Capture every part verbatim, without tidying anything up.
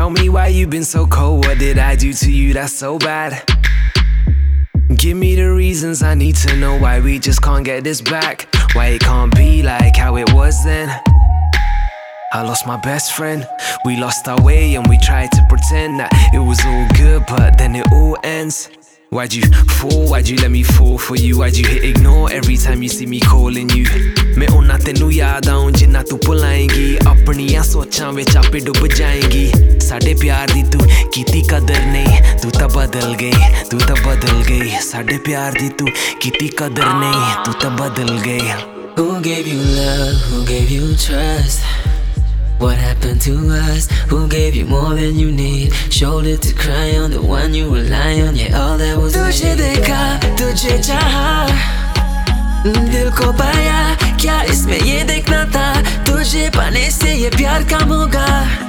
Tell me why you've been so cold. What did I do to you that's so bad? Give me the reasons, I need to know why we just can't get this back. Why it can't be like how it was then. I lost my best friend. We lost our way and we tried to pretend that it was all good, but then it all ends. Why'd you fall? Why'd you let me fall for you? Why'd you hit ignore every time you see me calling you? मैं उन्ना तेनू याद आऊं जिन्ना तू भुलाएंगी अपनियां सोचां विच आपे डुब जाएंगी साडे प्यार दी तू कीती कदर नहीं तू तां बदल गई तू तां बदल गई साडे प्यार दी तू कीती कदर नहीं तू तां बदल गई Who gave you love? Who gave you trust? What happened to us? Who gave you more than you need? Shoulder to cry on, the one you rely on. Yeah, all that was तुझे देखा, तुझे चाहा, दिल को पाया. क्या इसमें ये देखना था? तुझे पाने से ये प्यार कम होगा.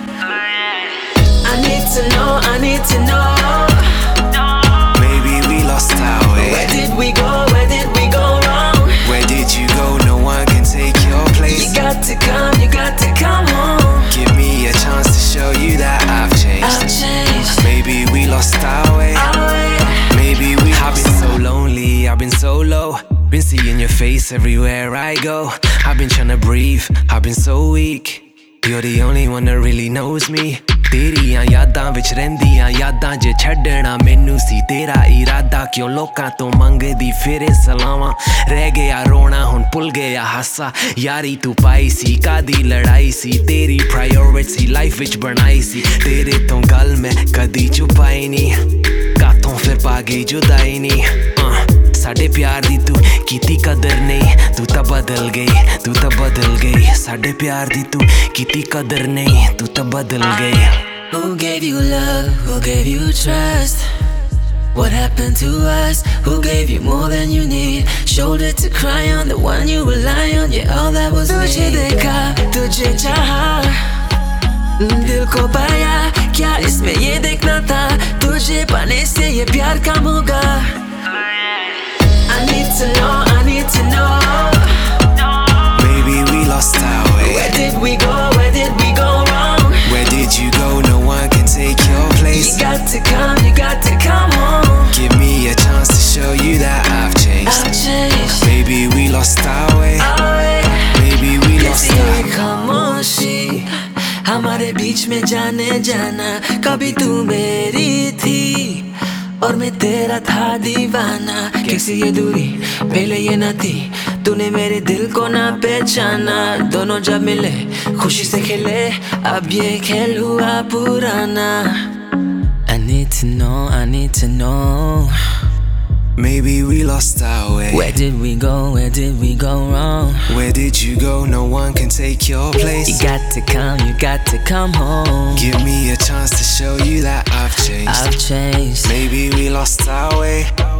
I need to know, I need to know. Maybe we lost our way. Where did we go? Where did we go wrong? Where did you go? No one can take your place. You got to come, you got to come home. Give me a chance to show you that I've changed. I've changed. Maybe we lost our way. Our way. Maybe we I've been so lonely, I've been so low. Been seeing your face everywhere I go. I've been trying to breathe, I've been so weak. You're the only one that really knows me. तेरियां यादां विच रहिंदियां यादां जे छड्डना मैनू सी तेरा इरादा क्यों लोकां तो मंगदी फिरे सलावां रह गया रोना हुण भुल गया हासा यारी तू पाई सी कादी लड़ाई सी तेरी प्रायोरिटी लाइफ विच बनाई सी तेरे तो गल मैं कदी छुपाई नी कातों फिर पा गई जुदाई नी साडे प्यार दी तू कीती कदर नहीं तू तां बदल गई तू तां बदल गई साडे प्यार दी तू कीती कदर नहीं तू तां बदल गई Who gave you love? Who gave you trust? What happened to us? Who gave you more than you need? Shoulder to cry on, the one you rely on. Yeah, all that was me. तुझे देखा, तुझे चाहा, दिल को पाया. क्या इसमें ये देखना था? तुझे पाने से ये प्यार कम होगा. I need to know, I need to know. Maybe we lost our way. Where did we go? Where did we go wrong? Where did you go? No one can take your place. You got to come, you got to come home. Give me a chance to show you that I've changed. I've changed. Maybe we lost our way. Our way. Maybe we lost किसी our way. खामोशी हमारे बीच में जाने जाना कभी तू मेरी थी और मैं तेरा था दीवाना कैसी ये दूरी पहले ये ना थी तूने मेरे दिल को ना पहचाना दोनों जब मिले खुशी से खेले अब ये खेल हुआ पुराना I need to know, I need to know Maybe we lost our way. Where did we go, where did we go wrong? Where did you go? No one can take your place. You got to come, you got to come home. Give me a chance to show you that I've changed. I've changed. Maybe we lost our way.